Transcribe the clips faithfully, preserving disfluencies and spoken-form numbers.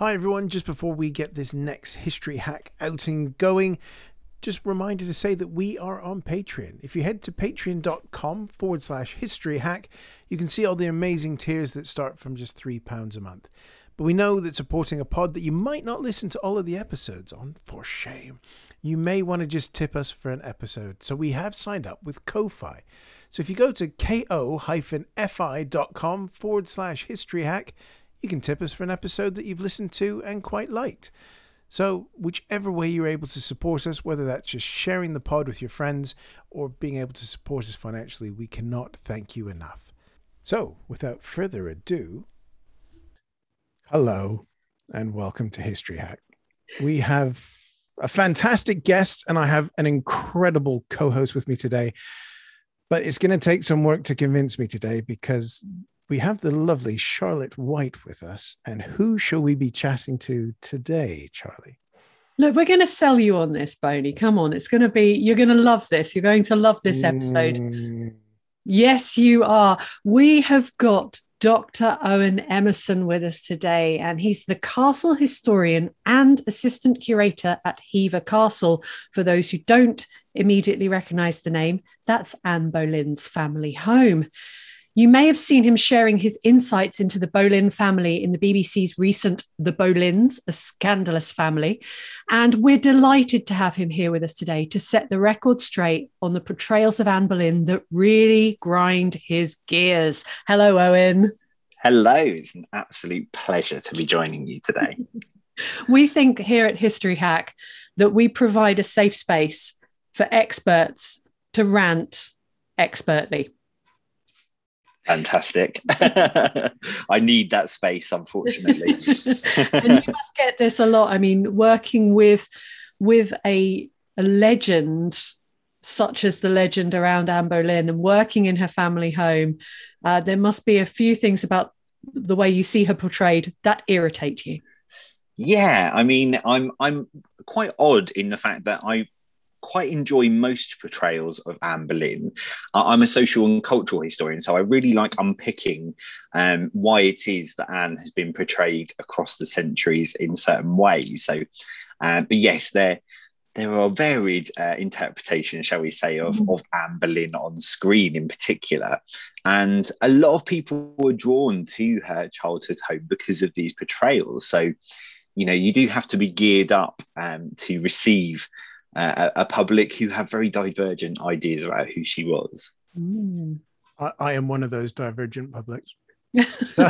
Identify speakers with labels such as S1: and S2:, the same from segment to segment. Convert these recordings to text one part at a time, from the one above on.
S1: Hi everyone, just before we get this next history hack outing going, just a reminder to say that we are on Patreon. If you head to patreon.com forward slash history hack, you can see all the amazing tiers that start from just three pounds a month. But we know that supporting a pod that you might not listen to all of the episodes on, for shame, you may want to just tip us for an episode. So we have signed up with Ko-Fi. So if you go to ko-fi.com forward slash history hack, you can tip us for an episode that you've listened to and quite liked. So whichever way you're able to support us, whether that's just sharing the pod with your friends or being able to support us financially, we cannot thank you enough. So without further ado, hello and welcome to History Hack. We have a fantastic guest and I have an incredible co-host with me today, but it's going to take some work to convince me today because we have the lovely Charlotte White with us. And who shall we be chatting to today, Charlie?
S2: Look, we're going to sell you on this, Boney. Come on. It's going to be, you're going to love this. You're going to love this episode. Mm. Yes, you are. We have got Doctor Owen Emerson with us today, and he's the castle historian and assistant curator at Hever Castle. For those who don't immediately recognise the name, that's Anne Boleyn's family home. You may have seen him sharing his insights into the Boleyn family in the B B C's recent The Boleyns, A Scandalous Family. And we're delighted to have him here with us today to set the record straight on the portrayals of Anne Boleyn that really grind his gears. Hello, Owen.
S3: Hello. It's an absolute pleasure to be joining you today.
S2: We think here at History Hack that we provide a safe space for experts to rant expertly.
S3: Fantastic. I need that space, unfortunately.
S2: And you must get this a lot. I mean, working with with a, a legend such as the legend around Anne Boleyn and working in her family home, uh, there must be a few things about the way you see her portrayed that irritate you.
S3: Yeah, I mean, I'm I'm quite odd in the fact that I quite enjoy most portrayals of Anne Boleyn. I'm a social and cultural historian, so I really like unpicking um, why it is that Anne has been portrayed across the centuries in certain ways. So, uh, but yes, there there are varied uh, interpretations, shall we say, of, mm. of Anne Boleyn on screen in particular. And a lot of people were drawn to her childhood home because of these portrayals. So, you know, you do have to be geared up um, to receive Uh, a, a public who have very divergent ideas about who she was.
S1: Mm. I, I am one of those divergent publics. So,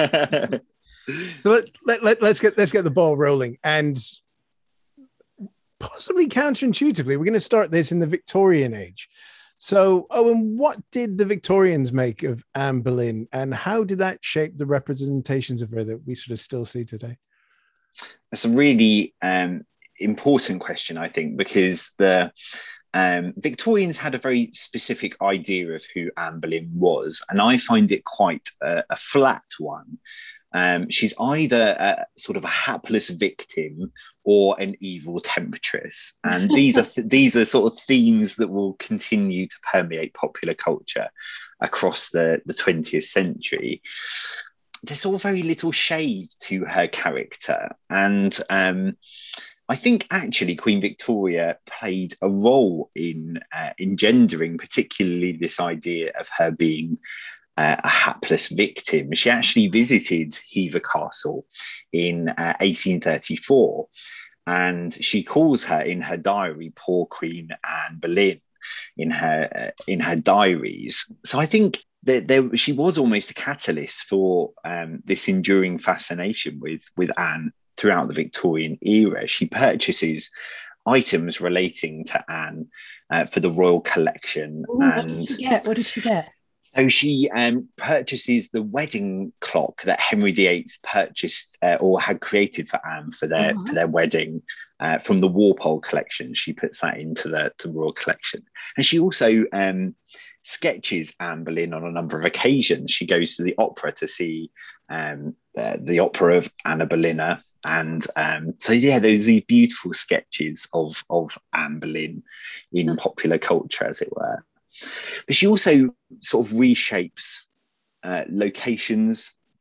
S1: so let, let, let, let's get let's get the ball rolling. And possibly counterintuitively, we're going to start this in the Victorian age. So, Owen, what did the Victorians make of Anne Boleyn, and how did that shape the representations of her that we sort of still see today?
S3: That's a really um, important question, I think, because the um, Victorians had a very specific idea of who Anne Boleyn was, and I find it quite a, a flat one. Um, she's either a, sort of a hapless victim or an evil temptress, and these are th- these are sort of themes that will continue to permeate popular culture across the, the twentieth century. There's all very little shade to her character, and um, I think actually Queen Victoria played a role in uh, engendering particularly this idea of her being uh, a hapless victim. She actually visited Hever Castle in uh, eighteen thirty-four, and she calls her in her diary poor Queen Anne Boleyn in her uh, in her diaries. So I think that there, she was almost a catalyst for um, this enduring fascination with with Anne throughout the Victorian era. She purchases items relating to Anne uh, for the royal collection.
S2: Ooh, and what did she get? What did she get?
S3: So she um, purchases the wedding clock that Henry the Eighth purchased uh, or had created for Anne for their uh-huh. for their wedding uh, from the Walpole collection. She puts that into the, the royal collection, and she also um, sketches Anne Boleyn on a number of occasions. She goes to the opera to see um, the, the opera of Anna Bolena. And um, so, yeah, there's these beautiful sketches of, of Anne Boleyn in popular culture, as it were. But she also sort of reshapes uh, locations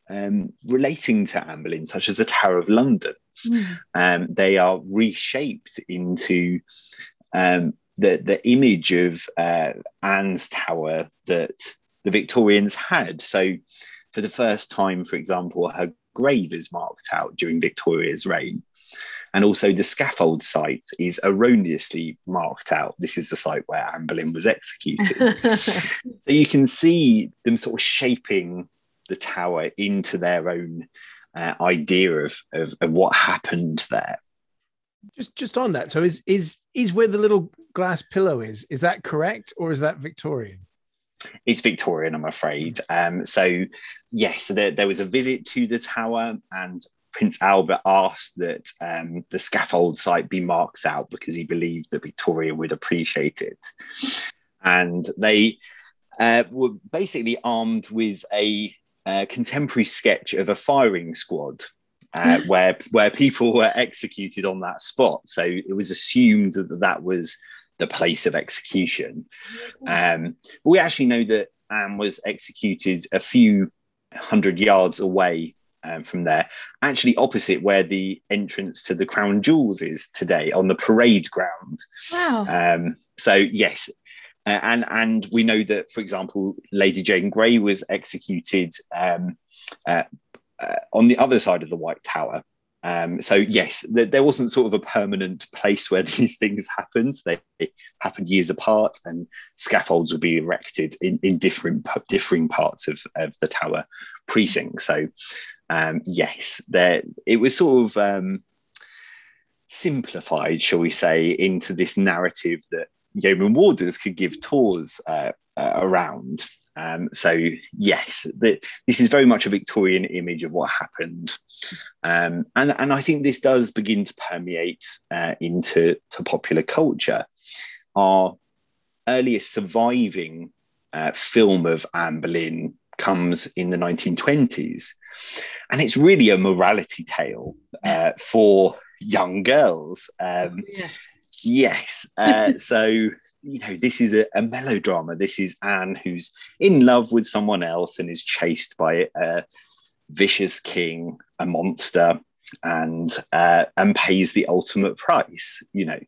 S3: um, relating to Anne Boleyn, such as the Tower of London. Mm. Um, they are reshaped into um, the, the image of uh, Anne's Tower that the Victorians had. So for the first time, for example, her grave is marked out during Victoria's reign. And also the scaffold site is erroneously marked out. This is the site where Anne Boleyn was executed. So you can see them sort of shaping the tower into their own uh, idea of, of, of what happened there.
S1: Just just on that, so is is is where the little glass pillow is, is that correct, or is that Victorian?
S3: It's Victorian, I'm afraid. Um, so yes, there, there was a visit to the tower, and Prince Albert asked that um, the scaffold site be marked out because he believed that Victoria would appreciate it. And they uh, were basically armed with a uh, contemporary sketch of a firing squad uh, where, where people were executed on that spot. So it was assumed that that was the place of execution. Um, but we actually know that Anne was executed a few hundred yards away Um, from there, actually opposite where the entrance to the Crown Jewels is today, on the parade ground.
S2: Wow.
S3: Um, so yes, uh, and and we know that, for example, Lady Jane Grey was executed um, uh, uh, on the other side of the White Tower. Um, so yes, th- there wasn't sort of a permanent place where these things happened. They happened years apart, and scaffolds would be erected in, in different differing parts of, of the tower precinct. So Um, yes, there it was sort of um, simplified, shall we say, into this narrative that yeoman wardens could give tours uh, uh, around. Um, so yes, the, this is very much a Victorian image of what happened, um, and and I think this does begin to permeate uh, into to popular culture. Our earliest surviving uh, film of Anne Boleyn comes in the nineteen twenties, and it's really a morality tale uh, for young girls. Um, yeah. Yes, uh, so you know, this is a, a melodrama. This is Anne who's in love with someone else and is chased by a vicious king, a monster, and uh, and pays the ultimate price. You know,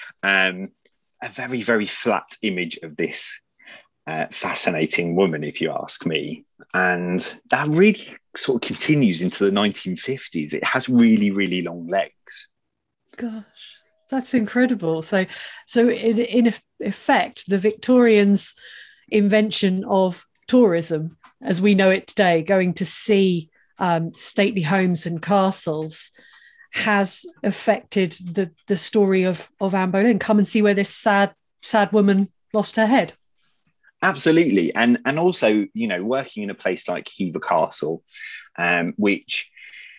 S3: um, a very very flat image of this Uh, fascinating woman, if you ask me. And that really sort of continues into the nineteen fifties. It has really, really long legs.
S2: Gosh, that's incredible. So, so in, in effect, the Victorians' invention of tourism, as we know it today, going to see um, stately homes and castles, has affected the, the story of, of Anne Boleyn. Come and see where this sad, sad woman lost her head.
S3: Absolutely. And and also, you know, working in a place like Hever Castle, um, which,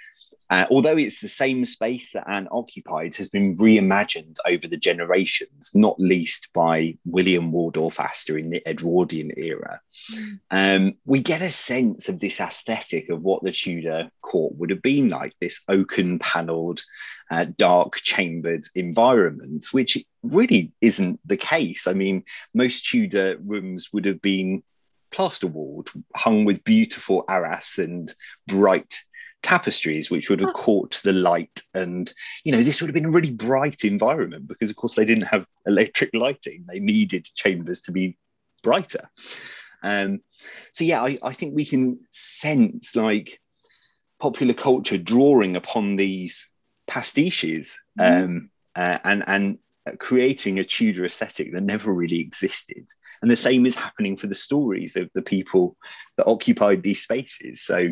S3: uh, although it's the same space that Anne occupied, has been reimagined over the generations, not least by William Waldorf Astor in the Edwardian era. Mm. Um, we get a sense of this aesthetic of what the Tudor court would have been like, this oaken panelled, uh, dark chambered environment, which really isn't the case. I mean, most Tudor rooms would have been plasterwalled, hung with beautiful arras and bright tapestries, which would have caught the light. And, you know, this would have been a really bright environment because, of course, they didn't have electric lighting. They needed chambers to be brighter. Um, so, yeah, I, I think we can sense, like, popular culture drawing upon these pastiches mm. um, uh, and, and creating a Tudor aesthetic that never really existed. And the same is happening for the stories of the people that occupied these spaces. So,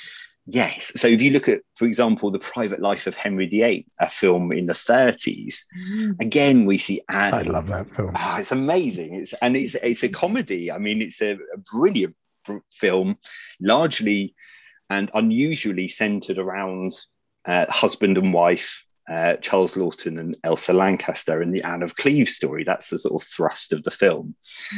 S3: yes. So if you look at, for example, The Private Life of Henry the Eighth, a film in the thirties, mm. again, we see Anne.
S1: I love that film.
S3: Oh, it's amazing. It's and it's it's a comedy. I mean, it's a, a brilliant film, largely and unusually centered around uh, husband and wife, uh, Charles Laughton and Elsa Lancaster, and the Anne of Cleves story. That's the sort of thrust of the film. Mm.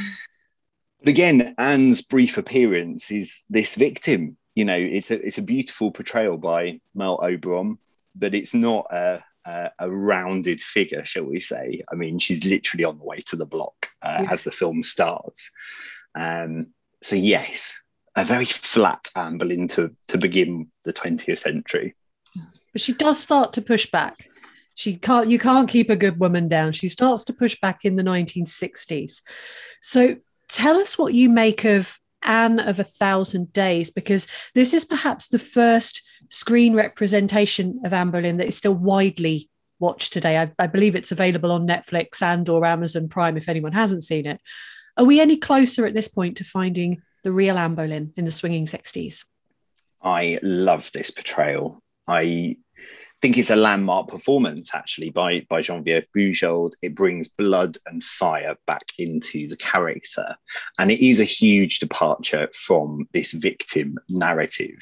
S3: But again, Anne's brief appearance is this victim. You know, it's a it's a beautiful portrayal by Mel Oberon, but it's not a, a, a rounded figure, shall we say. I mean, she's literally on the way to the block uh, yeah. as the film starts. Um, so yes, a very flat Anne Boleyn to, to begin the twentieth century.
S2: But she does start to push back. She can't, you can't keep a good woman down. She starts to push back in the nineteen sixties. So tell us what you make of Anne of a Thousand Days, because this is perhaps the first screen representation of Anne Boleyn that is still widely watched today. I, I believe it's available on Netflix and or Amazon Prime if anyone hasn't seen it. Are we any closer at this point to finding the real Anne Boleyn in the swinging sixties?
S3: I love this portrayal. I think it's a landmark performance, actually, by, by Geneviève Bujold. It brings blood and fire back into the character. And it is a huge departure from this victim narrative.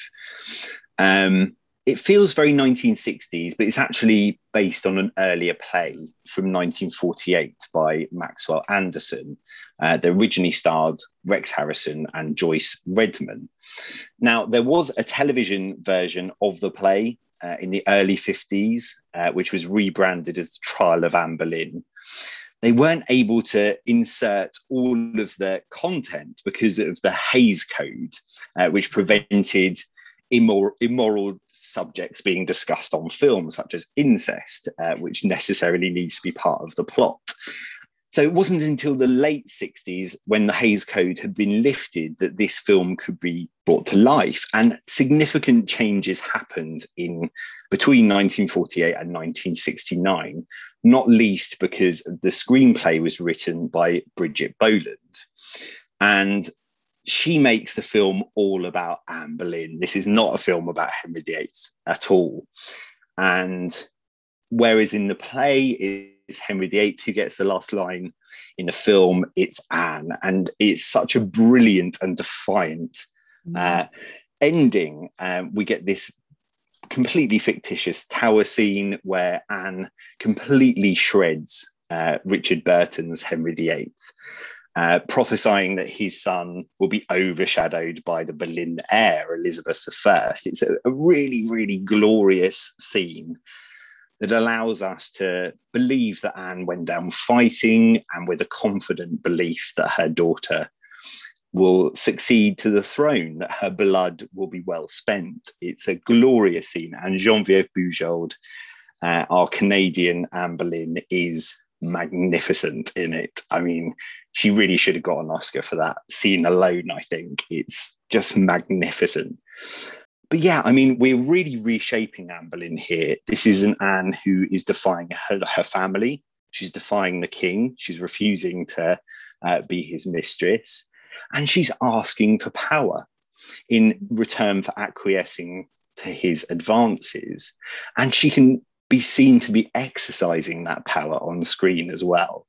S3: Um, it feels very nineteen sixties, but it's actually based on an earlier play from nineteen forty-eight by Maxwell Anderson uh, that originally starred Rex Harrison and Joyce Redman. Now, there was a television version of the play uh, in the early fifties, uh, which was rebranded as The Trial of Anne Boleyn. They weren't able to insert all of the content because of the Hays Code, uh, which prevented immoral, immoral subjects being discussed on film, such as incest, uh, which necessarily needs to be part of the plot. So it wasn't until the late sixties, when the Hays Code had been lifted, that this film could be brought to life. And significant changes happened in between nineteen forty-eight and nineteen sixty-nine, not least because the screenplay was written by Bridget Boland. And she makes the film all about Anne Boleyn. This is not a film about Henry the Eighth at all. And whereas in the play it's Henry the Eighth who gets the last line, in the film it's Anne. And it's such a brilliant and defiant uh, ending. Um, we get this completely fictitious tower scene where Anne completely shreds uh, Richard Burton's Henry the Eighth. Uh, prophesying that his son will be overshadowed by the Boleyn heir, Elizabeth the First. It's a, a really, really glorious scene that allows us to believe that Anne went down fighting and with a confident belief that her daughter will succeed to the throne, that her blood will be well spent. It's a glorious scene. And Geneviève Bujold, uh, our Canadian Anne Boleyn, is magnificent in it. I mean, she really should have got an Oscar for that scene alone, I think. It's just magnificent. But yeah, I mean, we're really reshaping Anne Boleyn here. This is an Anne who is defying her, her family. She's defying the king. She's refusing to uh, be his mistress. And she's asking for power in return for acquiescing to his advances. And she can be seen to be exercising that power on screen as well.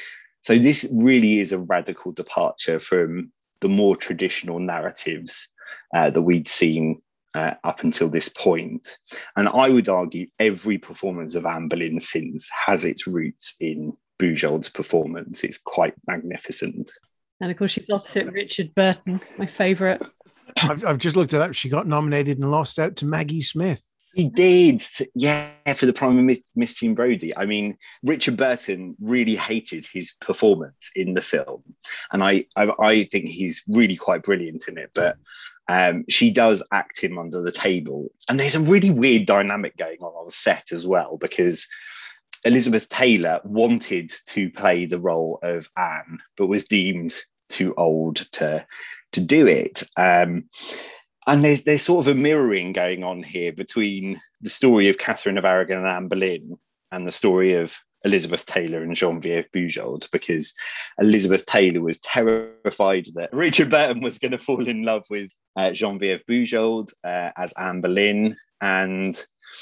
S3: So this really is a radical departure from the more traditional narratives uh, that we'd seen uh, up until this point. And I would argue every performance of Anne Boleyn since has its roots in Bujold's performance. It's quite magnificent.
S2: And of course, she's opposite Richard Burton, my favourite.
S1: I've, I've just looked it up. She got nominated and lost out to Maggie Smith.
S3: He did, yeah, for the Prime of Miss Jean Brodie. I mean, Richard Burton really hated his performance in the film, and I, I, I think he's really quite brilliant in it. But um, she does act him under the table, and there's a really weird dynamic going on on set as well, because Elizabeth Taylor wanted to play the role of Anne, but was deemed too old to to do it. Um, And there's, there's sort of a mirroring going on here between the story of Catherine of Aragon and Anne Boleyn and the story of Elizabeth Taylor and Geneviève Bujold, because Elizabeth Taylor was terrified that Richard Burton was going to fall in love with uh, Geneviève Bujold uh, as Anne Boleyn. And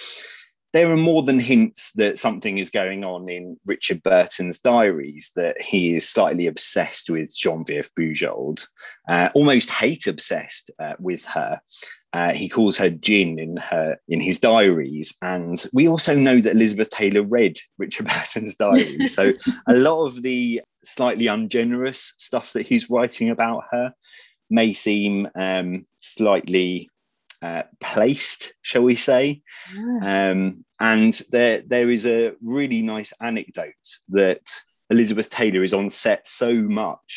S3: there are more than hints that something is going on in Richard Burton's diaries, that he is slightly obsessed with Geneviève Bujold, uh, almost hate obsessed uh, with her. Uh, he calls her Gin in her in his diaries. And we also know that Elizabeth Taylor read Richard Burton's diaries. So a lot of the slightly ungenerous stuff that he's writing about her may seem um, slightly Uh, placed, shall we say. Yeah. Um, and there, there is a really nice anecdote that Elizabeth Taylor is on set so much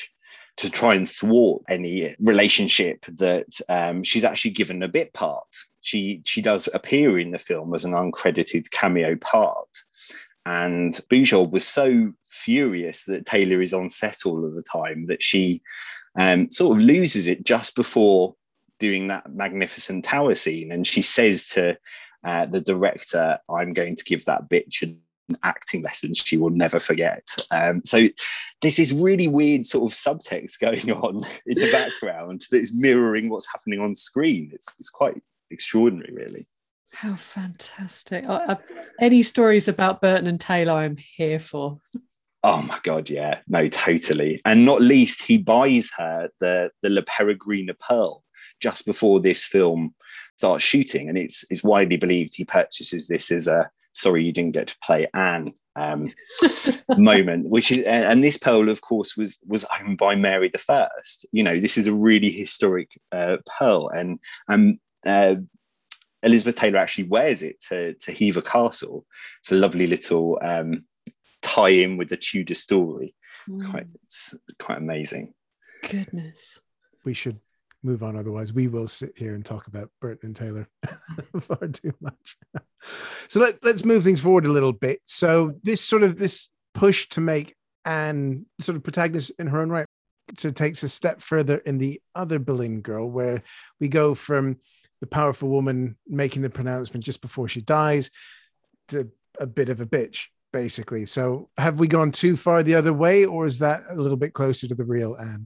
S3: to try and thwart any relationship, that um, she's actually given a bit part. She she does appear in the film as an uncredited cameo part. And Bujold was so furious that Taylor is on set all of the time that she um, sort of loses it just before doing that magnificent tower scene. And she says to uh, the director, "I'm going to give that bitch an acting lesson she will never forget." Um, so there's this really weird sort of subtext going on in the background that is mirroring what's happening on screen. It's, it's quite extraordinary, really.
S2: How fantastic. I, I, any stories about Burton and Taylor I'm here for.
S3: Oh my God, yeah. No, totally. And not least, he buys her the, the La Peregrina Pearl just before this film starts shooting. And it's, it's widely believed he purchases this as a sorry you didn't get to play Anne um, moment, which is, and this pearl, of course, was was owned by Mary the First. You know, this is a really historic uh, pearl. And um, uh, Elizabeth Taylor actually wears it to, to Hever Castle. It's a lovely little um, tie-in with the Tudor story. It's
S2: Mm.
S3: quite it's quite amazing.
S2: Goodness.
S1: We should move on, otherwise we will sit here and talk about Burton and Taylor far too much. So let, let's move things forward a little bit. So this sort of this push to make Anne sort of protagonist in her own right, so takes a step further in the other Boleyn girl, where we go from the powerful woman making the pronouncement just before she dies to a bit of a bitch, basically. So have we gone too far the other way, or is that a little bit closer to the real Anne?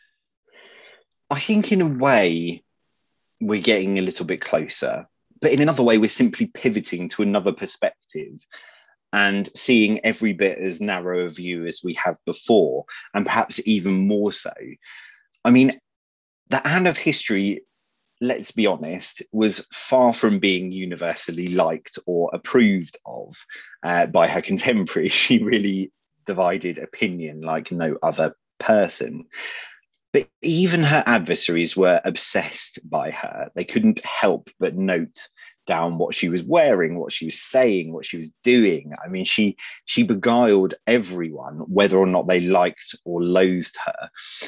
S3: I think in a way we're getting a little bit closer, but in another way we're simply pivoting to another perspective and seeing every bit as narrow a view as we have before, and perhaps even more so. I mean, the Anne of history, let's be honest, was far from being universally liked or approved of uh, by her contemporaries. She really divided opinion like no other person. But even her adversaries were obsessed by her. They couldn't help but note down what she was wearing, what she was saying, what she was doing. I mean, she she beguiled everyone, whether or not they liked or loathed her.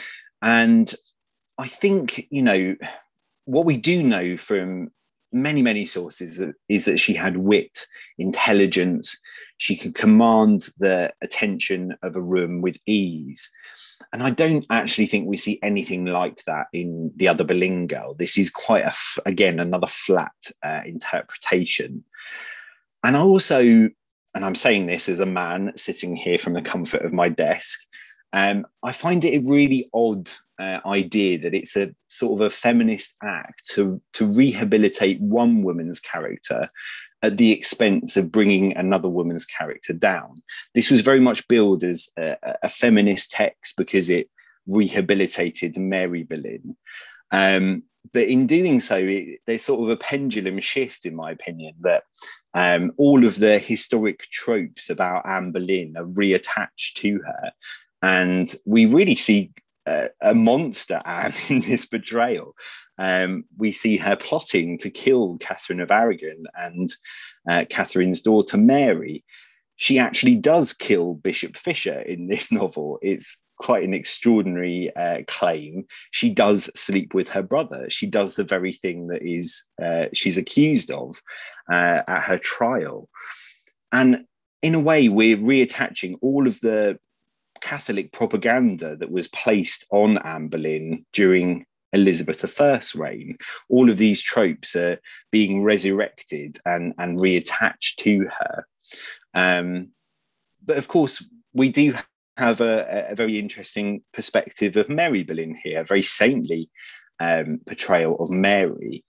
S3: And I think, you know, what we do know from many, many sources is that she had wit, intelligence. She could command the attention of a room with ease. And I don't actually think we see anything like that in The Other Boleyn Girl. This is quite, a, again, another flat uh, interpretation. And I also, and I'm saying this as a man sitting here from the comfort of my desk, um, I find it a really odd uh, idea that it's a sort of a feminist act to, to rehabilitate one woman's character at the expense of bringing another woman's character down. This was very much billed as a, a feminist text because it rehabilitated Mary Boleyn. Um, but in doing so, it, there's sort of a pendulum shift, in my opinion, that um, all of the historic tropes about Anne Boleyn are reattached to her. And we really see a, a monster Anne in this betrayal. Um, we see her plotting to kill Catherine of Aragon and uh, Catherine's daughter Mary. She actually does kill Bishop Fisher in this novel. It's quite an extraordinary uh, claim. She does sleep with her brother. She does the very thing that is uh, she's accused of uh, at her trial. And in a way, we're reattaching all of the Catholic propaganda that was placed on Anne Boleyn during Elizabeth the First's reign. All of these tropes are being resurrected and, and reattached to her. Um, but of course, we do have a, a very interesting perspective of Mary Boleyn here, a very saintly um, portrayal of Mary.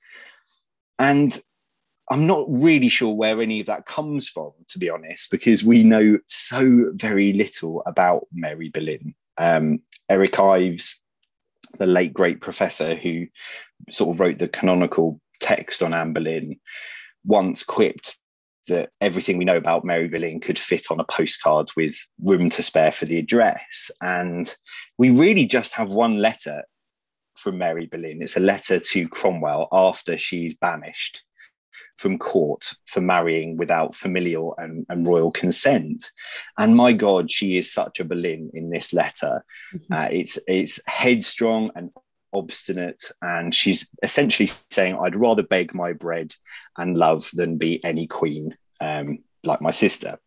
S3: And I'm not really sure where any of that comes from, to be honest, because we know so very little about Mary Boleyn. Um, Eric Ives, the late great professor who sort of wrote the canonical text on Anne Boleyn, once quipped that everything we know about Mary Boleyn could fit on a postcard with room to spare for the address. And we really just have one letter from Mary Boleyn. It's a letter to Cromwell after she's banished from court for marrying without familial and, and royal consent. And my God, she is such a Boleyn in this letter. Mm-hmm. Uh, it's it's headstrong and obstinate, and she's essentially saying, I'd rather beg my bread and love than be any queen um, like my sister.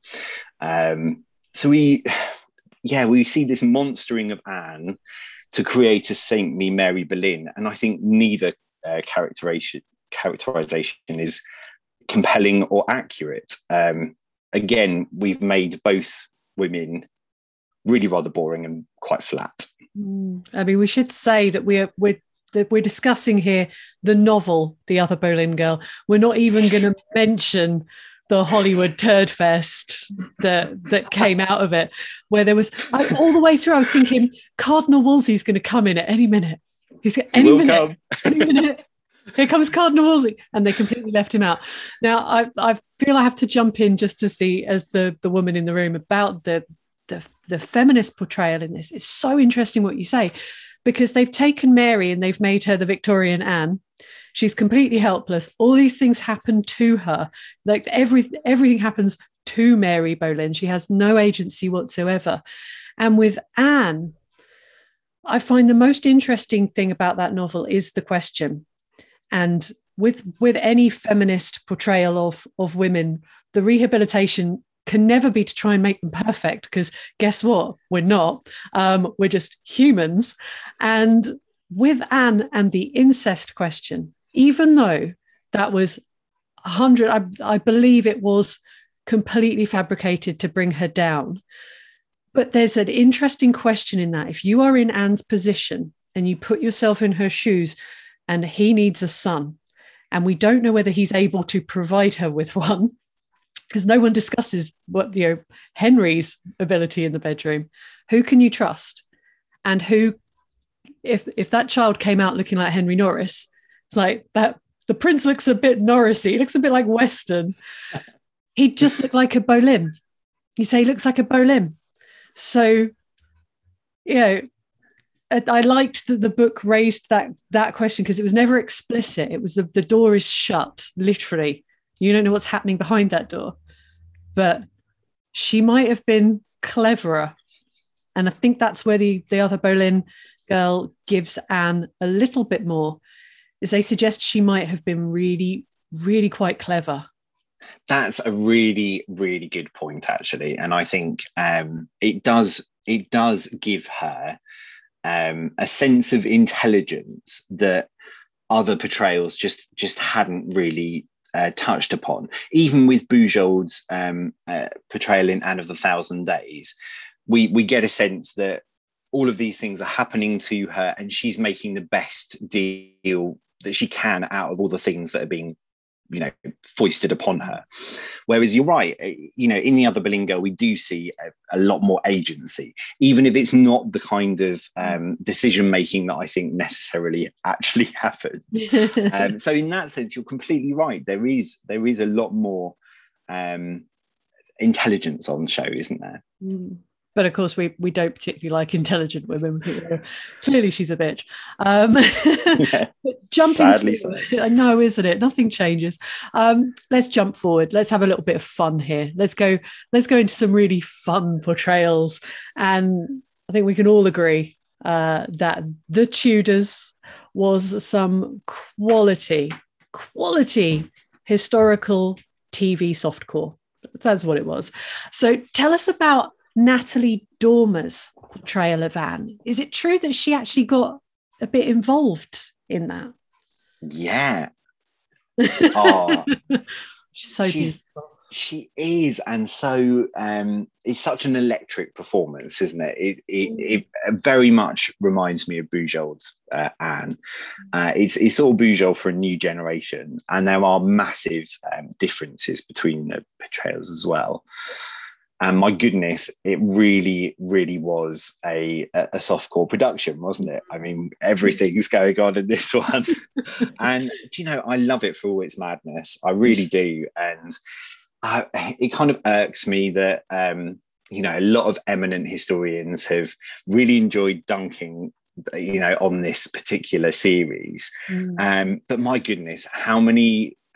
S3: Um, so we, yeah, we see this monstering of Anne to create a saintly Mary Boleyn. And I think neither uh, characterization, characterization is compelling or accurate. Um, again, we've made both women really rather boring and quite flat.
S2: I mean, we should say that we're we're that we're discussing here the novel, The Other Boleyn Girl. We're not even going to mention the Hollywood turd fest that that came out of it, where there was I, all the way through. I was thinking Cardinal Wolsey's going to come in at any minute. He's at any minute, any minute. Here comes Cardinal Wolsey, and they completely left him out. Now, I I feel I have to jump in just as the as the the woman in the room about the the the feminist portrayal in this. It's so interesting what you say, because they've taken Mary and they've made her the Victorian Anne. She's completely helpless. All these things happen to her. Like every everything happens to Mary Boleyn. She has no agency whatsoever. And with Anne, I find the most interesting thing about that novel is the question. And with with any feminist portrayal of, of women, the rehabilitation can never be to try and make them perfect, because guess what? We're not. Um, we're just humans. And with Anne and the incest question, even though that was one hundred, I, I believe it was completely fabricated to bring her down. But there's an interesting question in that. If you are in Anne's position and you put yourself in her shoes, and he needs a son, and we don't know whether he's able to provide her with one, because no one discusses what, you know, Henry's ability in the bedroom. Who can you trust? And who, if if that child came out looking like Henry Norris, it's like that. The prince looks a bit Norrisy. He looks a bit like Western. He just looked like a Boleyn. You say he looks like a Boleyn. So, you know, I liked that the book raised that that question, because it was never explicit. It was the, the door is shut, literally. You don't know what's happening behind that door. But she might have been cleverer. And I think that's where the, the Other Boleyn Girl gives Anne a little bit more, is they suggest she might have been really, really quite clever.
S3: That's a really, really good point, actually. And I think um, it does it does give her um, a sense of intelligence that other portrayals just, just hadn't really uh, touched upon. Even with Bujold's um, uh, portrayal in Anne of the Thousand Days, we, we get a sense that all of these things are happening to her and she's making the best deal that she can out of all the things that are being, you know, foisted upon her. Whereas you're right, you know, in The Other Boleyn Girl, we do see a, a lot more agency, even if it's not the kind of um, decision-making that I think necessarily actually happened. um, so in that sense, you're completely right. There is, there is a lot more um, intelligence on the show, isn't there?
S2: Mm. But of course, we we don't particularly like intelligent women. We think, oh, clearly she's a bitch. Um,
S3: yeah,
S2: but jumping
S3: sadly so.
S2: I know, isn't it? Nothing changes. Um, let's jump forward. Let's have a little bit of fun here. Let's go. Let's go into some really fun portrayals. And I think we can all agree uh, that The Tudors was some quality, quality historical T V softcore. That's what it was. So tell us about Natalie Dormer's portrayal of Anne. Is it true that she actually got a bit involved in that?
S3: Yeah. Oh,
S2: she's so
S3: she's,
S2: beautiful.
S3: She is, and so um, it's such an electric performance, isn't it? It, it, it very much reminds me of Bujold's uh, Anne. Uh, it's it's all Bujold for a new generation, and there are massive um, differences between the portrayals as well. And my goodness, it really, really was a, a softcore production, wasn't it? I mean, everything's going on in this one. And, do you know, I love it for all its madness. I really do. And I, it kind of irks me that, um, you know, a lot of eminent historians have really enjoyed dunking, you know, on this particular series. Mm. Um, but my goodness, how many...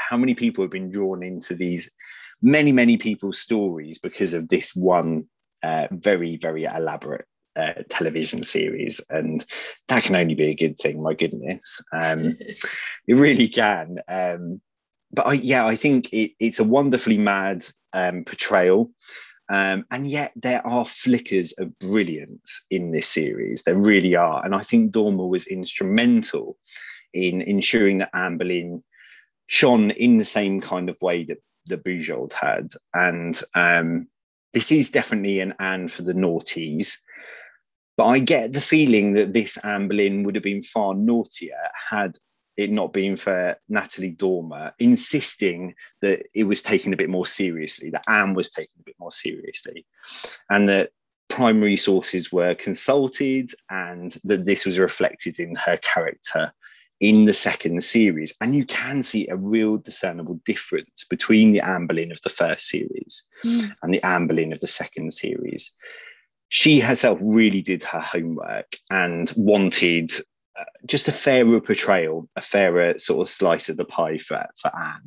S3: how many people have been drawn into these many, many people's stories because of this one uh, very, very elaborate uh, television series. And that can only be a good thing, my goodness. Um, it really can. Um, but I, yeah, I think it, it's a wonderfully mad um, portrayal. Um, and yet there are flickers of brilliance in this series. There really are. And I think Dormer was instrumental in ensuring that Anne Boleyn shone in the same kind of way that, that Bujold had. And um, this is definitely an Anne for the naughties. But I get the feeling that this Anne Boleyn would have been far naughtier had it not been for Natalie Dormer insisting that it was taken a bit more seriously, that Anne was taken a bit more seriously, and that primary sources were consulted, and that this was reflected in her character in the second series. And you can see a real discernible difference between the Anne Boleyn of the first series mm. and the Anne Boleyn of the second series. She herself really did her homework and wanted Uh, just a fairer portrayal, a fairer sort of slice of the pie for, for Anne.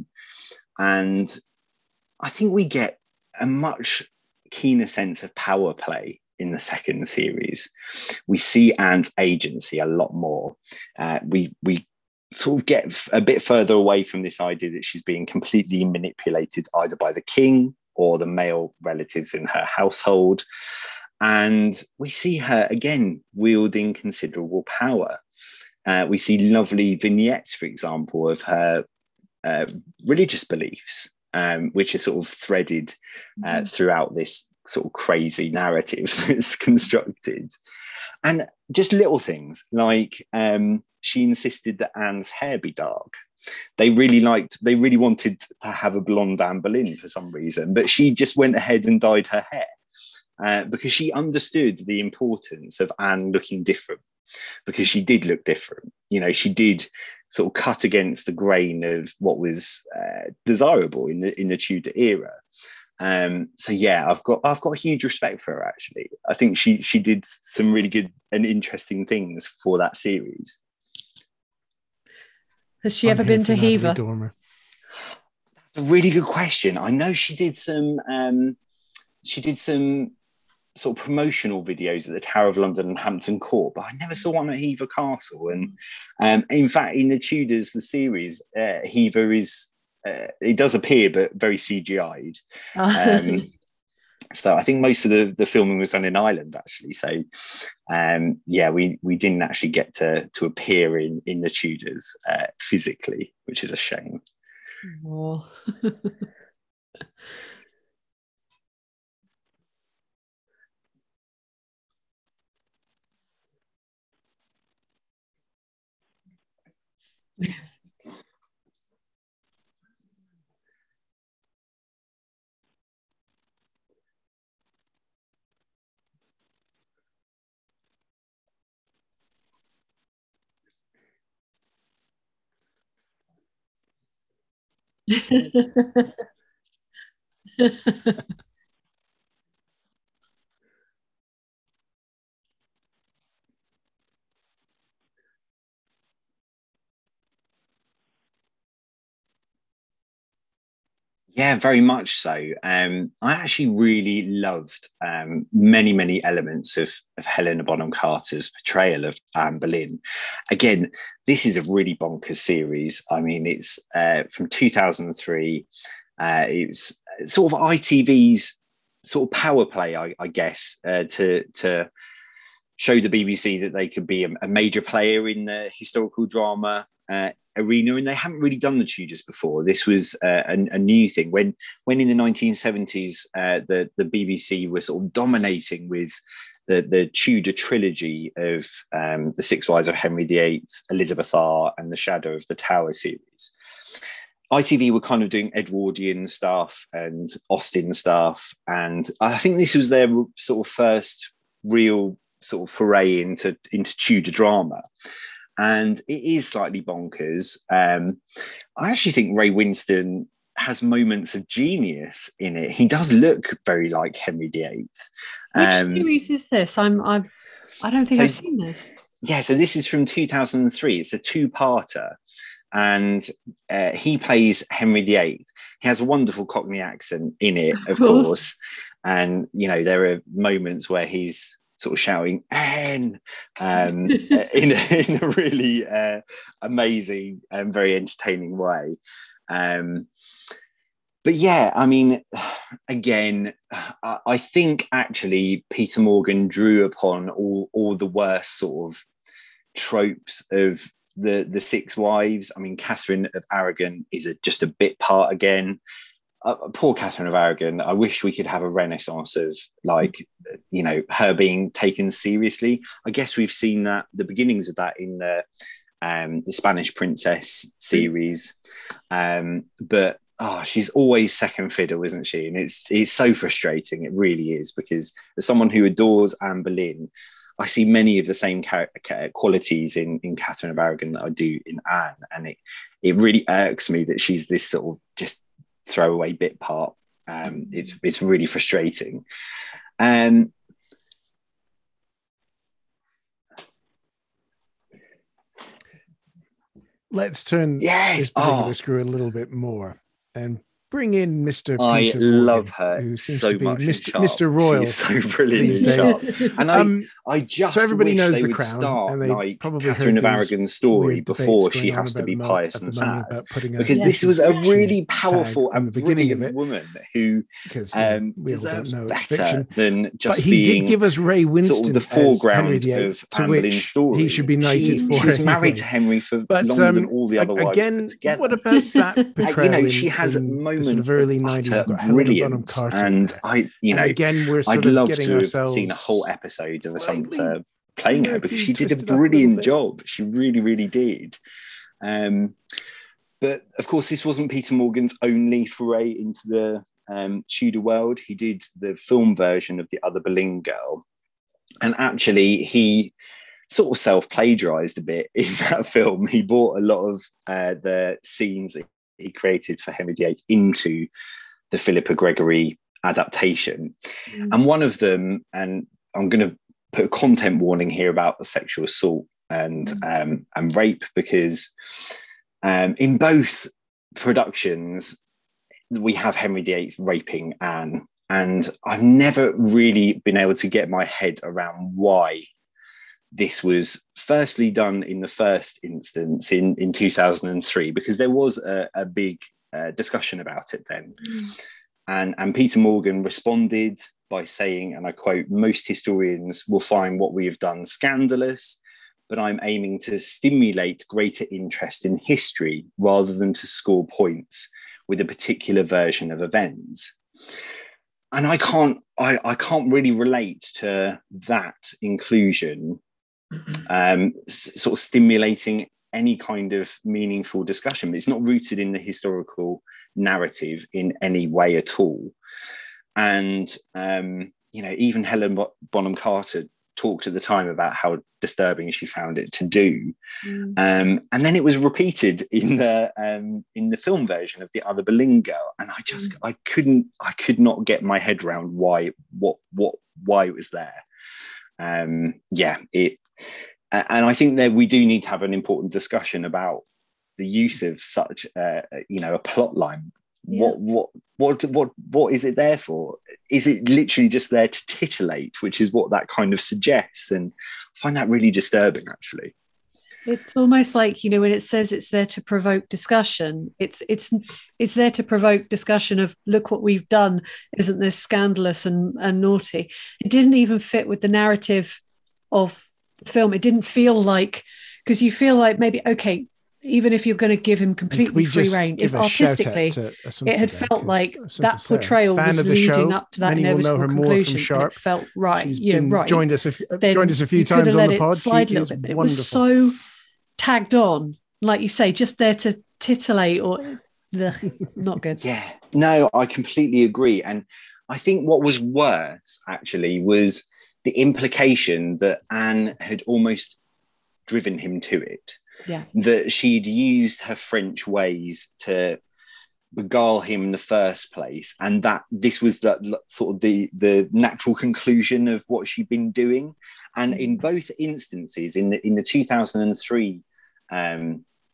S3: And I think we get a much keener sense of power play in the second series. We see Anne's agency a lot more. Uh, we, we sort of get a bit further away from this idea that she's being completely manipulated either by the king or the male relatives in her household. And we see her, again, wielding considerable power. Uh, we see lovely vignettes, for example, of her uh, religious beliefs, um, which are sort of threaded uh, throughout this sort of crazy narrative that's constructed. And just little things like um, she insisted that Anne's hair be dark. They really liked, they really wanted to have a blonde Anne Boleyn for some reason, but she just went ahead and dyed her hair uh, because she understood the importance of Anne looking different. Because she did look different. You know, she did sort of cut against the grain of what was uh, desirable in the in the Tudor era. Um, so yeah, I've got I've got huge respect for her. Actually, I think she she did some really good and interesting things for that series.
S2: Has she I'm ever been to Hever?
S3: That's a really good question. I know she did some. Um, she did some. sort of promotional videos at the Tower of London and Hampton Court, but I never saw one at Hever Castle. And um, in fact, in the Tudors, the series, uh, Hever is, uh, it does appear, but very C G I'd. Um, so I think most of the, the filming was done in Ireland, actually. So um, yeah, we we didn't actually get to to appear in, in the Tudors uh, physically, which is a shame.
S2: Oh.
S3: Yeah, very much so. Um, I actually really loved um, many, many elements of, of Helena Bonham Carter's portrayal of Anne Boleyn. Again, this is a really bonkers series. I mean, it's uh, from two thousand three. Uh, it's sort of I T V's sort of power play, I, I guess, uh, to to show the B B C that they could be a, a major player in the historical drama uh, arena, and they haven't really done the Tudors before. This was uh, a, a new thing. When when in the nineteen seventies, uh, the, the B B C was sort of dominating with the, the Tudor trilogy of um, The Six Wives of Henry the Eighth, Elizabeth R, and The Shadow of the Tower series. I T V were kind of doing Edwardian stuff and Austen stuff, and I think this was their sort of first real sort of foray into, into Tudor drama. And it is slightly bonkers. Um, I actually think Ray Winstone has moments of genius in it. He does look very like Henry the Eighth.
S2: Which um, series is this? I'm, I'm, I don't think so, I've seen this.
S3: Yeah, so this is from two thousand three. It's a two-parter. and uh, he plays Henry the Eighth. He has a wonderful Cockney accent in it, of,
S2: Of
S3: course.
S2: course.
S3: And, you know, there are moments where he's sort of shouting, N, um, in, in a really uh, amazing and very entertaining way. Um, but yeah, I mean, again, I, I think actually Peter Morgan drew upon all, all the worst sort of tropes of the, the Six Wives. I mean, Catherine of Aragon is a, just a bit part again. Uh, poor Catherine of Aragon. I wish we could have a renaissance of, like, you know, her being taken seriously. I guess we've seen that, the beginnings of that in the um, the Spanish Princess series. Um, but oh, she's always second fiddle, isn't she? And it's it's so frustrating. It really is, because as someone who adores Anne Boleyn, I see many of the same char- qualities in, in Catherine of Aragon that I do in Anne. And it, it really irks me that she's this sort of just throwaway bit part. Um, it's, it's really frustrating. Um,
S1: Let's turn
S3: yes.
S1: this particular
S3: oh.
S1: screw a little bit more and bring in Mister
S3: I
S1: Peter
S3: love
S1: Morgan,
S3: her
S1: who seems
S3: so
S1: to be
S3: much.
S1: Mister Mister Royal.
S3: She's so brilliant
S1: these
S3: in Sharp.
S1: days.
S3: And I,
S1: Um,
S3: I just
S1: so everybody
S3: wish
S1: knows
S3: they
S1: The
S3: would
S1: Crown,
S3: start
S1: and they
S3: like
S1: probably
S3: Catherine
S1: heard
S3: of
S1: these
S3: Aragon's story
S1: weird
S3: before
S1: debates
S3: she
S1: going on
S3: has to
S1: about
S3: be
S1: the mo-
S3: pious
S1: at
S3: and
S1: the moment
S3: sad.
S1: about putting a
S3: Because
S2: Yes.
S3: this was a
S1: fiction
S3: really
S1: tag
S3: powerful
S1: on
S3: and
S1: the beginning of
S3: brilliant
S1: it,
S3: woman who
S1: because you know,
S3: um,
S1: we all don't
S3: deserves
S1: know it's
S3: better
S1: fiction.
S3: than just
S1: But he
S3: being
S1: did give us Ray
S3: sort
S1: Winston
S3: of the
S1: as Henry
S3: foreground
S1: the Eighth,
S3: of
S1: to
S3: Anne Boleyn's
S1: which
S3: story.
S1: he should be knighted
S3: she,
S1: for
S3: she was
S1: anyway.
S3: married to Henry for
S1: But
S3: longer
S1: um,
S3: than all the other
S1: a-
S3: wives
S1: again,
S3: put together.
S1: what about that
S3: Uh,
S1: portrayal
S3: you know,
S1: in,
S3: she has
S1: in the
S3: moments
S1: sort of early
S3: of
S1: nineties?
S3: utter
S1: We've got Helena Bonham
S3: brilliance,
S1: Carter
S3: and
S1: there.
S3: I, you
S1: And
S3: know,
S1: again, we're sort
S3: I'd
S1: of
S3: love
S1: getting
S3: to have
S1: ourselves
S3: seen a whole episode of
S1: slightly
S3: Assumpta playing her, because
S1: murky,
S3: she did a
S1: twisted up a little
S3: brilliant
S1: bit.
S3: job. She really, really did. Um, but of course, this wasn't Peter Morgan's only foray into the um, Tudor world. He did the film version of The Other Boleyn Girl, and actually, he sort of self-plagiarized a bit in that film. He brought a lot of uh, the scenes that he created for Henry the Eighth into the Philippa Gregory adaptation. Mm. And one of them, and I'm going to put a content warning here about the sexual assault and mm. um, and rape, because um, in both productions, we have Henry the Eighth raping Anne. And I've never really been able to get my head around why this was firstly done in the first instance in, in two thousand three, because there was a, a big uh, discussion about it then. Mm. And, and Peter Morgan responded by saying, and I quote, "Most historians will find what we have done scandalous, but I'm aiming to stimulate greater interest in history rather than to score points with a particular version of events." And I can't, I, I can't really relate to that inclusion, um, s- sort of stimulating any kind of meaningful discussion. It's not rooted in the historical narrative in any way at all. And, um, you know, even Helen Bonham Carter talked at the time about how disturbing she found it to do. Mm. Um, and then it was repeated in the um, in the film version of The Other Boleyn Girl. And I just, mm. I couldn't, I could not get my head around why, what, what, why it was there. Um, yeah, it, and I think that we do need to have an important discussion about the use of such, uh, you know, a plot line. Yeah. What, what, what, what, what is it there for? Is it literally just there to titillate, which is what that kind of suggests? And I find that really disturbing, actually.
S2: It's almost like, you know, when it says it's there to provoke discussion, it's it's it's there to provoke discussion of, look what we've done, isn't this scandalous and, and naughty? It didn't even fit with the narrative of the film. It didn't feel like, because you feel like maybe, okay, even if you're going to give him completely free reign, if artistically it had felt like that portrayal was leading up to that inevitable conclusion, and it felt right,
S1: She's
S2: you know, right.
S1: Joined us a few, joined us a few times on the pod.
S2: Slide a little bit, but it was so tagged on, like you say, just there to titillate, or ugh, not good.
S3: Yeah, no, I completely agree. And I think what was worse actually was the implication that Anne had almost driven him to it.
S2: Yeah.
S3: That she'd used her French ways to beguile him in the first place, and that this was the sort of the the natural conclusion of what she'd been doing. And in both instances, in the in the two thousand three um,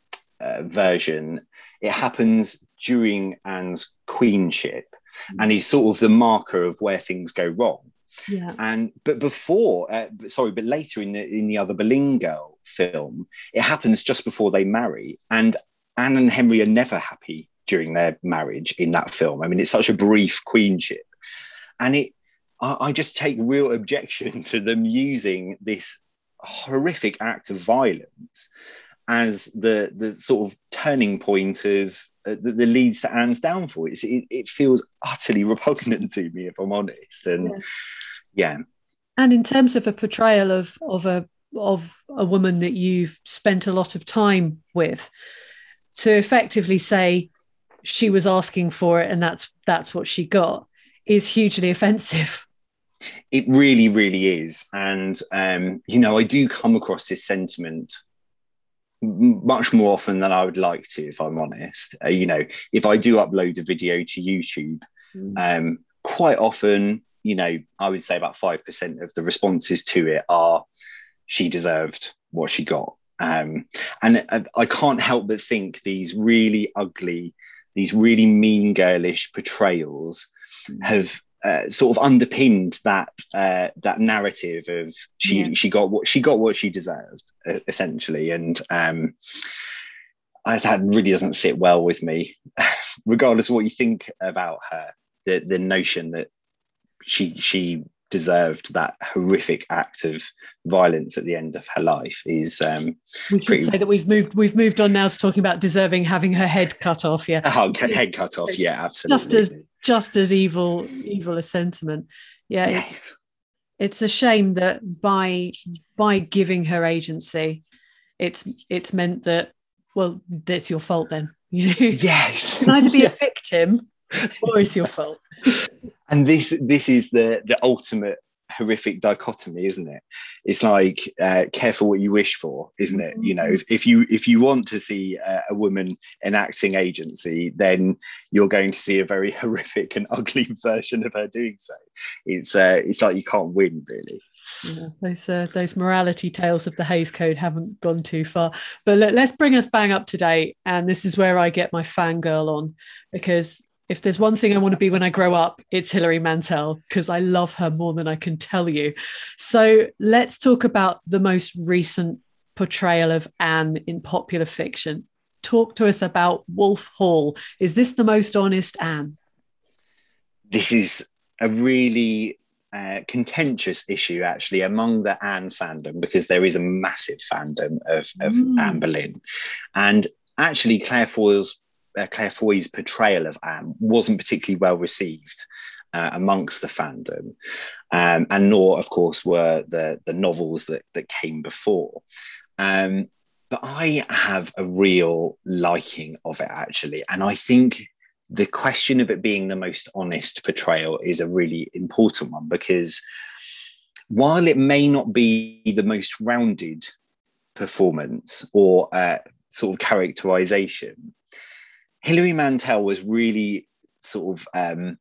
S3: uh, version, it happens during Anne's queenship, and is sort of the marker of where things go wrong.
S2: Yeah.
S3: And but before, uh, sorry, but later in the in the other Boleyn Girl film, it happens just before they marry, and Anne and Henry are never happy during their marriage in that film. I mean, it's such a brief queenship, and it. I, I just take real objection to them using this horrific act of violence as the the sort of turning point of uh, that, that leads to Anne's downfall. It's, it, it feels utterly repugnant to me, if I'm honest, and.
S2: Yeah.
S3: Yeah.
S2: And in terms of a portrayal of of a of a woman that you've spent a lot of time with, to effectively say she was asking for it and that's that's what she got is hugely offensive.
S3: It really, really is. And um, you know, I do come across this sentiment much more often than I would like to, if I'm honest. Uh, you know, if I do upload a video to YouTube, mm. um, quite often, you know, I would say about five percent of the responses to it are, she deserved what she got. Um, and I, I can't help but think these really ugly, these really mean girlish portrayals mm. have uh, sort of underpinned that uh, that narrative of she yeah. she got what she got what she deserved, uh, essentially. And um, I, that really doesn't sit well with me, regardless of what you think about her. The the notion that she she deserved that horrific act of violence at the end of her life is um
S2: we should pretty... say that we've moved we've moved on now to talking about deserving having her head cut off. Yeah.
S3: Oh, head cut off. Yeah, absolutely.
S2: Just as just as evil evil a sentiment. Yeah.
S3: Yes.
S2: It's it's a shame that by by giving her agency, it's it's meant that, well, that's your fault then.
S3: Yes.
S2: You can either be yeah. a victim or it's your fault.
S3: And this this is the the ultimate horrific dichotomy, isn't it? It's like uh, careful what you wish for, isn't it? Mm-hmm. You know, if, if you if you want to see a, a woman enacting agency, then you're going to see a very horrific and ugly version of her doing so. It's uh, it's like you can't win, really.
S2: Yeah, those uh, those morality tales of the Hays Code haven't gone too far. But let, let's bring us bang up to date. And this is where I get my fangirl on, because if there's one thing I want to be when I grow up, it's Hilary Mantel, because I love her more than I can tell you. So let's talk about the most recent portrayal of Anne in popular fiction. Talk to us about Wolf Hall. Is this the most honest Anne?
S3: This is a really uh, contentious issue, actually, among the Anne fandom, because there is a massive fandom of, of mm. Anne Boleyn. And actually, Claire Foy's Uh, Claire Foy's portrayal of Anne wasn't particularly well received uh, amongst the fandom, um, and nor, of course, were the the novels that that came before. Um, but I have a real liking of it, actually, and I think the question of it being the most honest portrayal is a really important one, because while it may not be the most rounded performance or uh, sort of characterization, Hilary Mantel was really sort of um,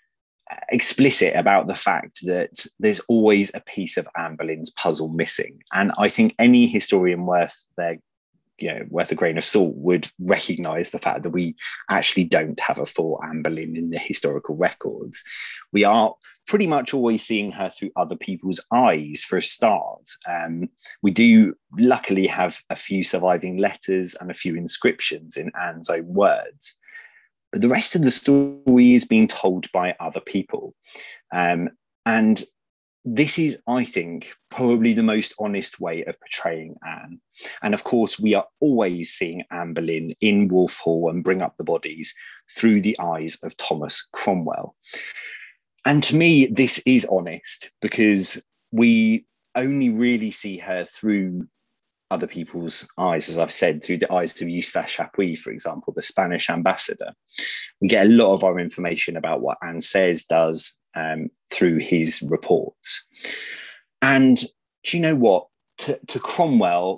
S3: explicit about the fact that there's always a piece of Anne Boleyn's puzzle missing. And I think any historian worth their, you know, worth a grain of salt would recognise the fact that we actually don't have a full Anne Boleyn in the historical records. We are pretty much always seeing her through other people's eyes for a start. Um, we do luckily have a few surviving letters and a few inscriptions in Anne's own words. But the rest of the story is being told by other people. Um, and this is, I think, probably the most honest way of portraying Anne. And of course, we are always seeing Anne Boleyn in Wolf Hall and Bring Up the Bodies through the eyes of Thomas Cromwell. And to me, this is honest, because we only really see her through other people's eyes, as I've said, through the eyes of Eustache Chapuis, for example, the Spanish ambassador. We get a lot of our information about what Anne says, does, um, through his reports. And do you know what? To, to Cromwell,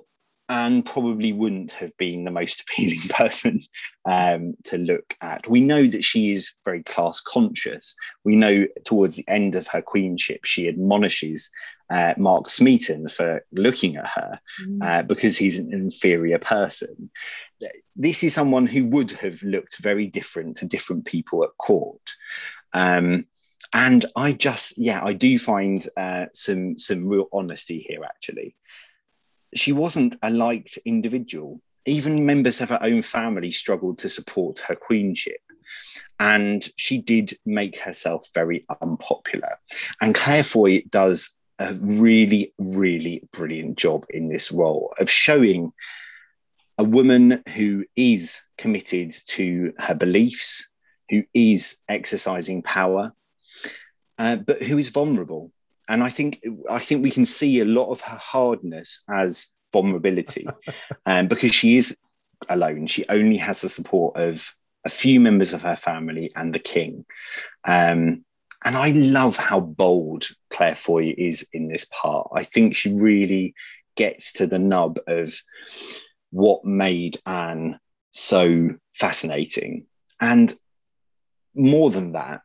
S3: Anne probably wouldn't have been the most appealing person um, to look at. We know that she is very class conscious. We know towards the end of her queenship, she admonishes uh, Mark Smeaton for looking at her uh, because he's an inferior person. This is someone who would have looked very different to different people at court. Um, and I just, yeah, I do find uh, some, some real honesty here, actually. She wasn't a liked individual. Even members of her own family struggled to support her queenship. And she did make herself very unpopular. And Claire Foy does a really, really brilliant job in this role of showing a woman who is committed to her beliefs, who is exercising power, uh, but who is vulnerable. And I think I think we can see a lot of her hardness as vulnerability, um, because she is alone. She only has the support of a few members of her family and the king. Um, and I love how bold Claire Foy is in this part. I think she really gets to the nub of what made Anne so fascinating. And more than that,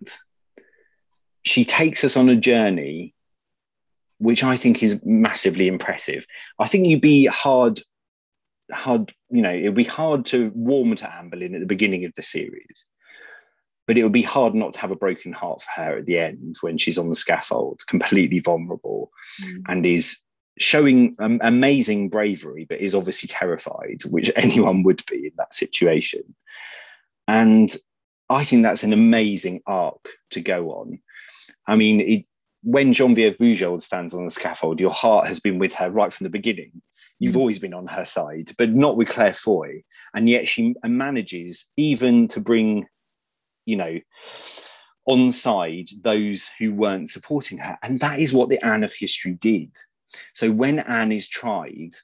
S3: she takes us on a journey which I think is massively impressive. I think you'd be hard, hard, you know, it'd be hard to warm to Anne Boleyn at the beginning of the series, but it would be hard not to have a broken heart for her at the end when she's on the scaffold, completely vulnerable, mm. and is showing um, amazing bravery, but is obviously terrified, which anyone would be in that situation. And I think that's an amazing arc to go on. I mean, it, when Geneviève Bujold stands on the scaffold, your heart has been with her right from the beginning. You've mm. always been on her side, but not with Claire Foy. And yet she manages even to bring, you know, on side those who weren't supporting her. And that is what the Anne of history did. So when Anne is tried,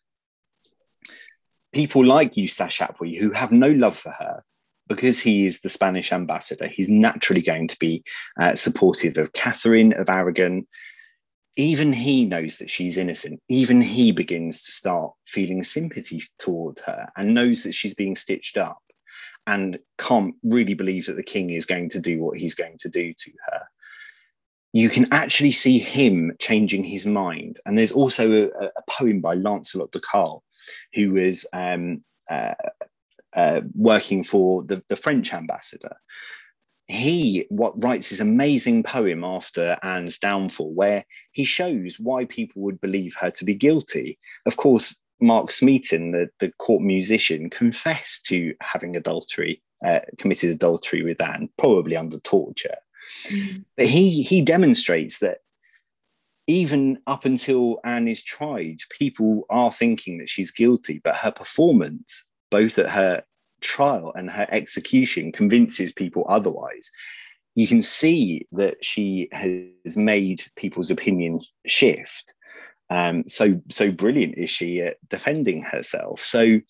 S3: people like Eustace Chapuis, who have no love for her, because he is the Spanish ambassador, he's naturally going to be uh, supportive of Catherine of Aragon. Even he knows that she's innocent. Even he begins to start feeling sympathy toward her and knows that she's being stitched up and can't really believe that the king is going to do what he's going to do to her. You can actually see him changing his mind. And there's also a, a poem by Lancelot de Carle, who was um, uh, Uh, working for the, the French ambassador. He what writes this amazing poem after Anne's downfall, where he shows why people would believe her to be guilty. Of course, Mark Smeaton, the, the court musician, confessed to having adultery, uh, committed adultery with Anne, probably under torture. Mm. But he he demonstrates that even up until Anne is tried, people are thinking that she's guilty, but her performance, both at her trial and her execution, convinces people otherwise. You can see that she has made people's opinion shift. Um, so, so brilliant is she at defending herself. So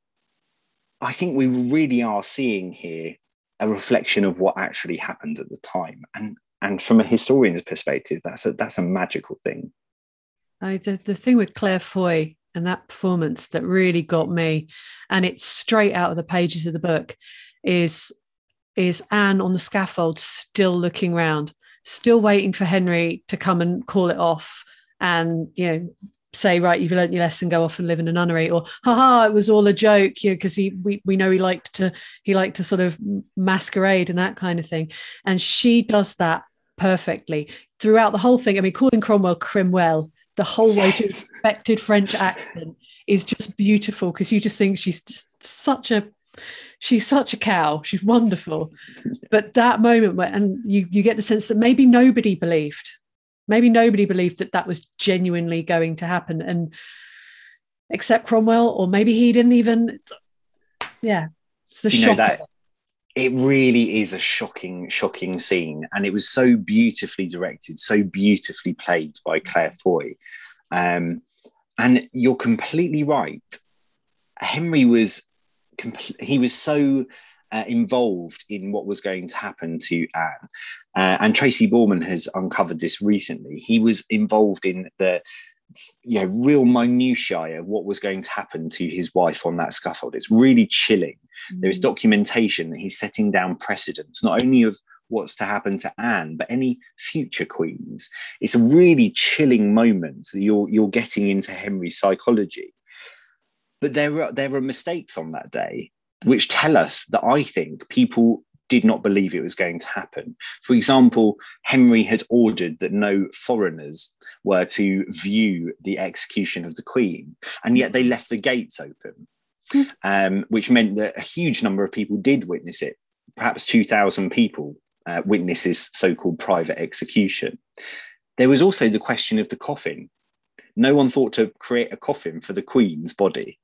S3: I think we really are seeing here a reflection of what actually happened at the time. And, and from a historian's perspective, that's a, that's a magical thing.
S2: I, the, the thing with Claire Foy and that performance that really got me, and it's straight out of the pages of the book, is, is Anne on the scaffold still looking round, still waiting for Henry to come and call it off and, you know, say, right, you've learnt your lesson, go off and live in a nunnery, or haha, it was all a joke, you know, because he we, we know he liked to he liked to sort of masquerade and that kind of thing. And she does that perfectly throughout the whole thing. I mean, calling Cromwell Crimwell the whole way to his affected French accent is just beautiful, because you just think she's just such a she's such a cow. She's wonderful. But that moment where, and you you get the sense that maybe nobody believed, maybe nobody believed that that was genuinely going to happen, and except Cromwell, or maybe he didn't even. Yeah, it's the
S3: you
S2: shock.
S3: Know that, it really is a shocking, shocking scene. And it was so beautifully directed, so beautifully played by Claire Foy. Um, and you're completely right. Henry was, compl- he was so uh, involved in what was going to happen to Anne. Uh, and Tracy Borman has uncovered this recently. He was involved in the, you know, real minutiae of what was going to happen to his wife on that scaffold. It's really chilling. Mm. There is documentation that he's setting down precedents, not only of what's to happen to Anne, but any future queens. It's a really chilling moment that you're you're getting into Henry's psychology. But there are there are mistakes on that day which tell us that I think people did not believe it was going to happen. For example, Henry had ordered that no foreigners were to view the execution of the Queen, and yet they left the gates open, um, which meant that a huge number of people did witness it. Perhaps two thousand people uh, witnessed this so-called private execution. There was also the question of the coffin. No one thought to create a coffin for the Queen's body.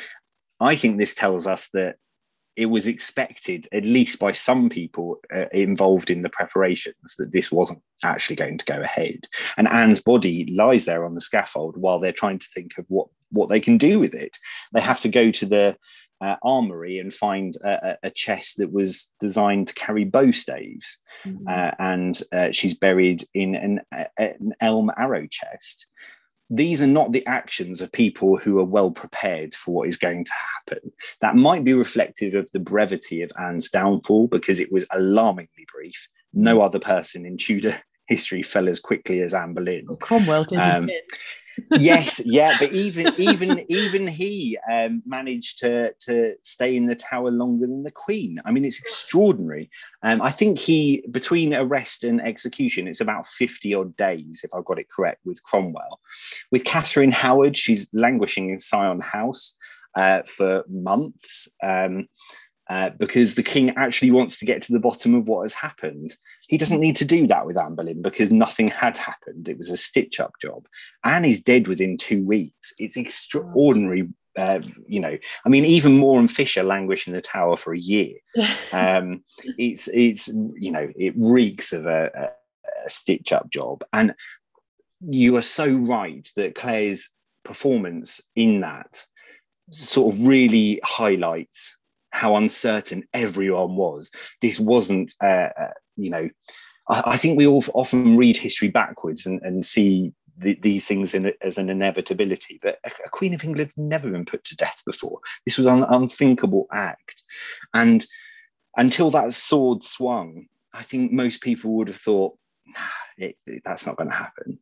S3: I think this tells us that it was expected, at least by some people uh, involved in the preparations, that this wasn't actually going to go ahead. And Anne's body lies there on the scaffold while they're trying to think of what, what they can do with it. They have to go to the uh, armory and find a, a chest that was designed to carry bow staves. Mm-hmm. uh, and uh, she's buried in an, a, an elm arrow chest. These are not the actions of people who are well prepared for what is going to happen. That might be reflective of the brevity of Anne's downfall, because it was alarmingly brief. No other person in Tudor history fell as quickly as Anne Boleyn.
S2: Well, Cromwell did um, it.
S3: Yes, yeah, but even even even he um, managed to to stay in the Tower longer than the Queen. I mean, it's extraordinary. Um, I think he, between arrest and execution, it's about fifty odd days, if I've got it correct, with Cromwell. With Catherine Howard, she's languishing in Sion House uh, for months. Um, Uh, because the king actually wants to get to the bottom of what has happened. He doesn't need to do that with Anne Boleyn because nothing had happened. It was a stitch-up job. Anne is dead within two weeks. It's extraordinary. Uh, you know, I mean, even Moore and Fisher languish in the Tower for a year. Um, it's, it's, you know, it reeks of a, a, a stitch-up job. And you are so right that Claire's performance in that sort of really highlights how uncertain everyone was. This wasn't, uh, uh, you know, I, I think we all often read history backwards and, and see the, these things in, as an inevitability, but a, a Queen of England had never been put to death before. This was an unthinkable act. And until that sword swung, I think most people would have thought, nah, it, it, that's not going to happen.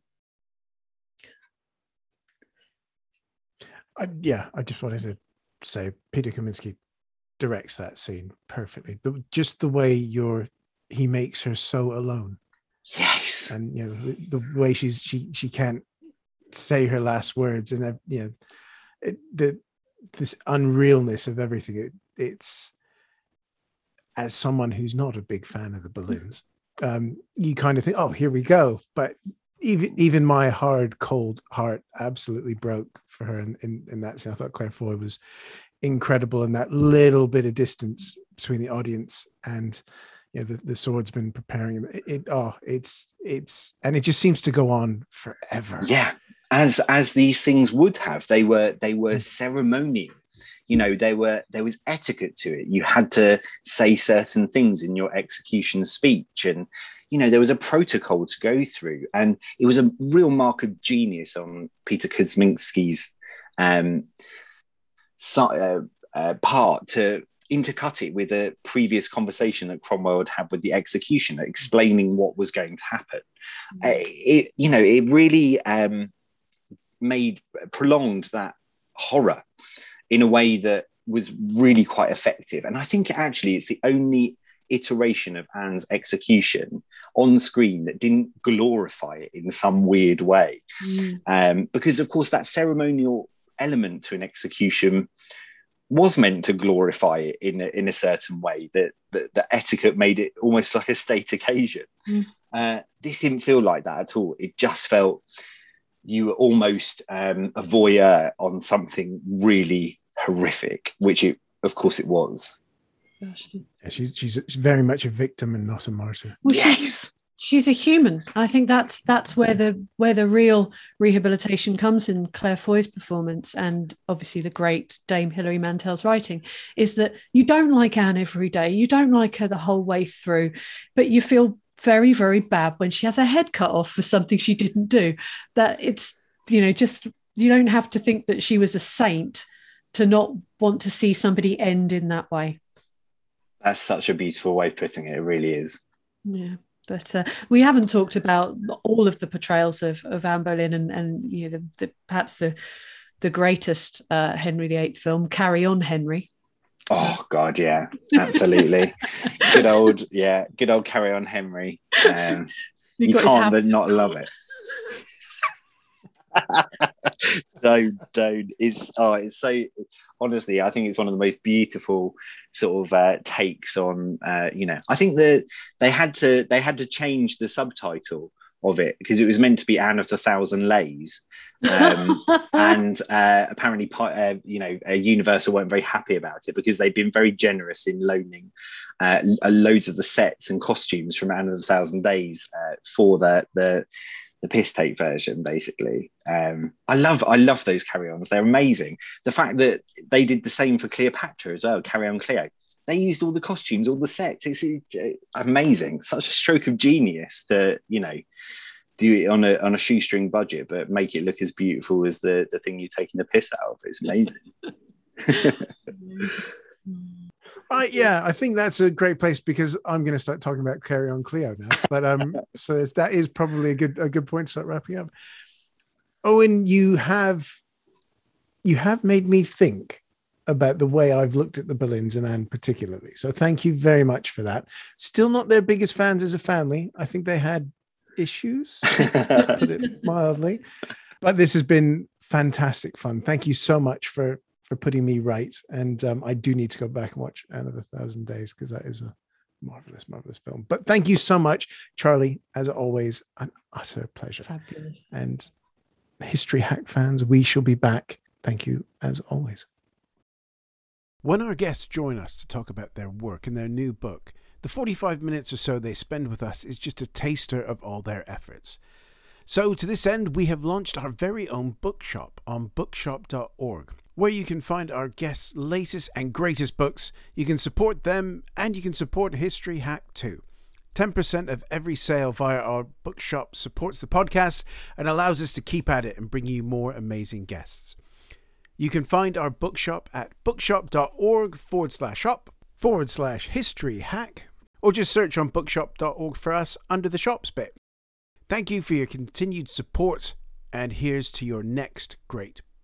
S1: I, yeah, I just wanted to say Peter Kaminsky directs that scene perfectly. The, just the way you're, he makes her so alone.
S3: Yes,
S1: and you know the, the way she's she she can't say her last words, and uh, you know it, the this unrealness of everything. It, it's as someone who's not a big fan of the Boleyns, um, you kind of think, oh, here we go. But even even my hard, cold heart absolutely broke for her in, in, in that scene. I thought Claire Foy was incredible, and that little bit of distance between the audience and you know the, the swordsman preparing it, it oh it's it's and it just seems to go on forever.
S3: Yeah, as as these things would have. They were they were ceremonial. You know, they were there was etiquette to it. You had to say certain things in your execution speech, and you know there was a protocol to go through, and it was a real mark of genius on Peter Kuzminski's um So, uh, uh, part to intercut it with a previous conversation that Cromwell had had with the executioner, explaining what was going to happen. Mm-hmm. Uh, it, you know, it really um, made prolonged that horror in a way that was really quite effective. And I think actually it's the only iteration of Anne's execution on screen that didn't glorify it in some weird way, mm. um, because of course that ceremonial element to an execution was meant to glorify it in a, in a certain way, that the, the etiquette made it almost like a state occasion. Mm. Uh, this didn't feel like that at all. It just felt you were almost um, a voyeur on something really horrific, which it, of course it was.
S1: Yeah, she's, she's very much a victim and not a martyr.
S2: Well,
S3: yes.
S2: She's a human. I think that's that's where the where the real rehabilitation comes in Claire Foy's performance, and obviously the great Dame Hilary Mantel's writing, is that you don't like Anne every day, you don't like her the whole way through, but you feel very, very bad when she has her head cut off for something she didn't do. That it's you know, just you don't have to think that she was a saint to not want to see somebody end in that way.
S3: That's such a beautiful way of putting it. It really is.
S2: Yeah. But uh, we haven't talked about all of the portrayals of, of Anne Boleyn and, and you know, the, the, perhaps the the greatest uh, Henry the Eighth film, Carry On, Henry.
S3: Oh, God, yeah, absolutely. Good old, yeah, good old Carry On, Henry. Um, you can't but not love it. don't, don't. It's, oh, it's so, honestly, I think it's one of the most beautiful sort of uh, takes on, uh, you know, I think that they had to, they had to change the subtitle of it because it was meant to be Anne of the Thousand Lays. um, and uh, apparently, uh, you know, uh, Universal weren't very happy about it because they'd been very generous in loaning uh, loads of the sets and costumes from Anne of the Thousand Days uh, for the the the piss take version. Basically, um, I love I love those carry-ons. They're amazing. The fact that they did the same for Cleopatra as well. Carry On Cleo. They used all the costumes, all the sets. It's uh, amazing. Such a stroke of genius to, you know, do it on a on a shoestring budget, but make it look as beautiful as the, the thing you're taking the piss out of. It's amazing.
S1: I, yeah, I think that's a great place because I'm going to start talking about Carry On Cleo now. But um, so that is probably a good a good point to start wrapping up. Owen, you have you have made me think about the way I've looked at the Boleyns and Anne particularly. So thank you very much for that. Still not their biggest fans as a family. I think they had issues, to put it mildly. But this has been fantastic fun. Thank you so much for for putting me right. And um, I do need to go back and watch Anne of a Thousand Days because that is a marvelous, marvelous film. But thank you so much, Charlie. As always, an utter pleasure.
S2: Fabulous.
S1: And History Hack fans, we shall be back. Thank you as always. When our guests join us to talk about their work and their new book, the forty-five minutes or so they spend with us is just a taster of all their efforts. So to this end, we have launched our very own bookshop on bookshop dot org, where you can find our guests' latest and greatest books. You can support them and you can support History Hack too. ten percent of every sale via our bookshop supports the podcast and allows us to keep at it and bring you more amazing guests. You can find our bookshop at bookshop dot org forward slash shop forward slash history hack, or just search on bookshop dot org for us under the shops bit. Thank you for your continued support, and here's to your next great